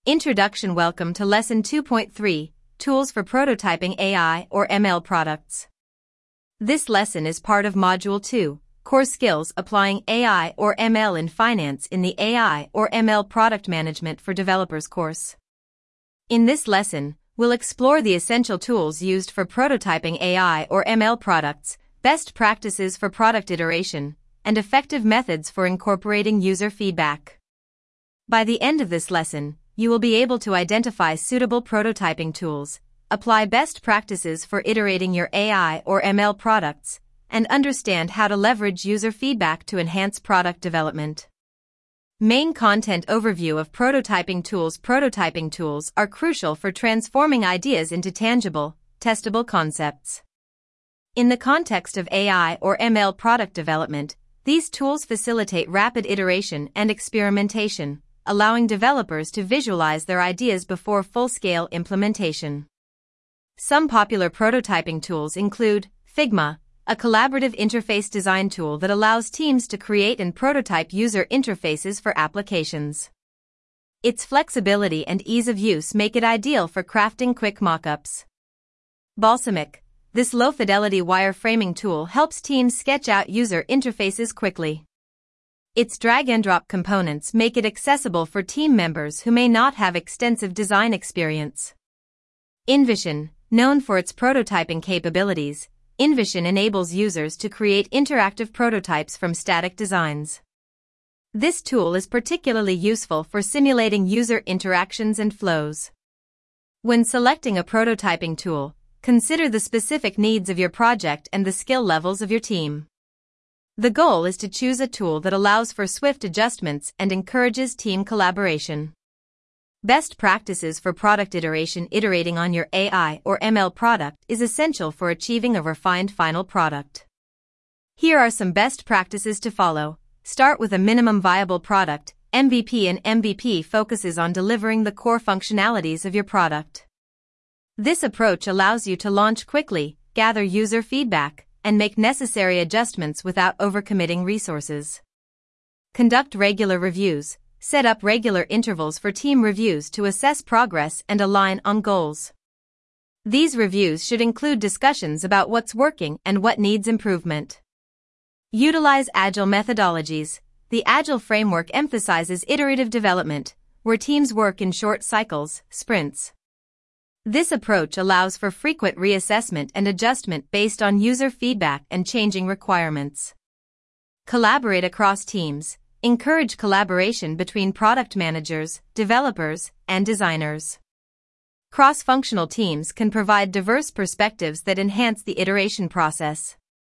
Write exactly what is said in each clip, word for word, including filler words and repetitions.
Introduction. Welcome to Lesson two point three, Tools for Prototyping A I or M L Products. This lesson is part of Module two, Core Skills Applying A I or M L in Finance in the A I or M L Product Management for Developers course. In this lesson, we'll explore the essential tools used for prototyping A I or M L products, best practices for product iteration, and effective methods for incorporating user feedback. By the end of this lesson, you will be able to identify suitable prototyping tools, apply best practices for iterating your A I or M L products, and understand how to leverage user feedback to enhance product development. Main content overview of prototyping tools. Prototyping tools are crucial for transforming ideas into tangible, testable concepts. In the context of A I or M L product development, these tools facilitate rapid iteration and experimentation, allowing developers to visualize their ideas before full-scale implementation. Some popular prototyping tools include Figma, a collaborative interface design tool that allows teams to create and prototype user interfaces for applications. Its flexibility and ease of use make it ideal for crafting quick mockups. Balsamiq, this low-fidelity wireframing tool helps teams sketch out user interfaces quickly. Its drag-and-drop components make it accessible for team members who may not have extensive design experience. InVision, known for its prototyping capabilities, InVision enables users to create interactive prototypes from static designs. This tool is particularly useful for simulating user interactions and flows. When selecting a prototyping tool, consider the specific needs of your project and the skill levels of your team. The goal is to choose a tool that allows for swift adjustments and encourages team collaboration. Best practices for product iteration. Iterating on your A I or M L product is essential for achieving a refined final product. Here are some best practices to follow. Start with a minimum viable product, M V P. An M V P focuses on delivering the core functionalities of your product. This approach allows you to launch quickly, gather user feedback, and make necessary adjustments without overcommitting resources. Conduct regular reviews. Set up regular intervals for team reviews to assess progress and align on goals. These reviews should include discussions about what's working and what needs improvement. Utilize agile methodologies. The Agile framework emphasizes iterative development, where teams work in short cycles, sprints. This approach allows for frequent reassessment and adjustment based on user feedback and changing requirements. Collaborate across teams. Encourage collaboration between product managers, developers, and designers. Cross-functional teams can provide diverse perspectives that enhance the iteration process.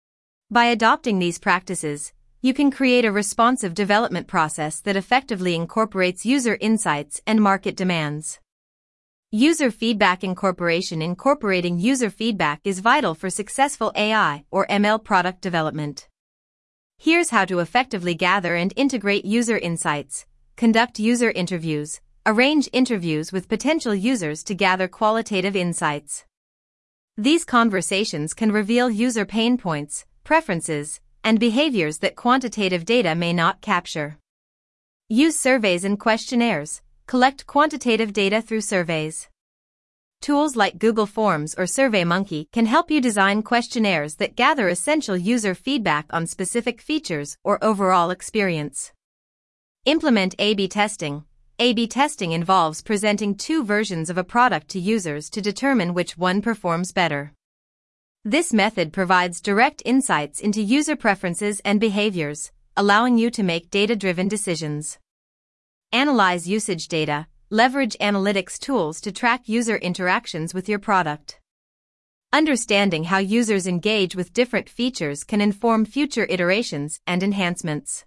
By adopting these practices, you can create a responsive development process that effectively incorporates user insights and market demands. User feedback incorporation. Incorporating user feedback is vital for successful A I or M L product development. Here's how to effectively gather and integrate user insights. Conduct user interviews. Arrange interviews with potential users to gather qualitative insights. These conversations can reveal user pain points, preferences, and behaviors that quantitative data may not capture. Use surveys and questionnaires. Collect quantitative data through surveys. Tools like Google Forms or SurveyMonkey can help you design questionnaires that gather essential user feedback on specific features or overall experience. Implement A B testing. A B testing involves presenting two versions of a product to users to determine which one performs better. This method provides direct insights into user preferences and behaviors, allowing you to make data-driven decisions. Analyze usage data. Leverage analytics tools to track user interactions with your product. Understanding how users engage with different features can inform future iterations and enhancements.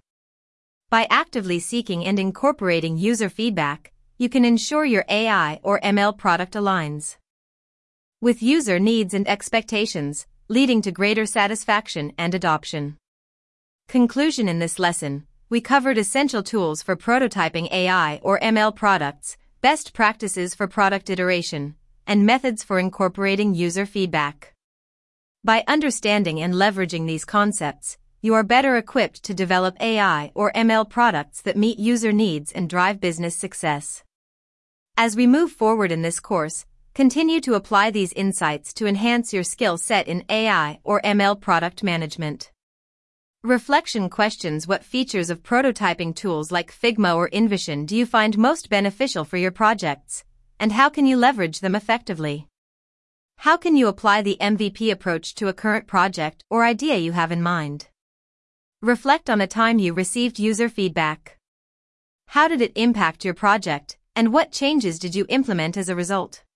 By actively seeking and incorporating user feedback, you can ensure your A I or M L product aligns with user needs and expectations, leading to greater satisfaction and adoption. Conclusion. In this lesson, we covered essential tools for prototyping A I or M L products, best practices for product iteration, and methods for incorporating user feedback. By understanding and leveraging these concepts, you are better equipped to develop A I or M L products that meet user needs and drive business success. As we move forward in this course, continue to apply these insights to enhance your skill set in A I or M L product management. Reflection questions: what features of prototyping tools like Figma or InVision do you find most beneficial for your projects, and how can you leverage them effectively? How can you apply the M V P approach to a current project or idea you have in mind? Reflect on a time you received user feedback. How did it impact your project, and what changes did you implement as a result?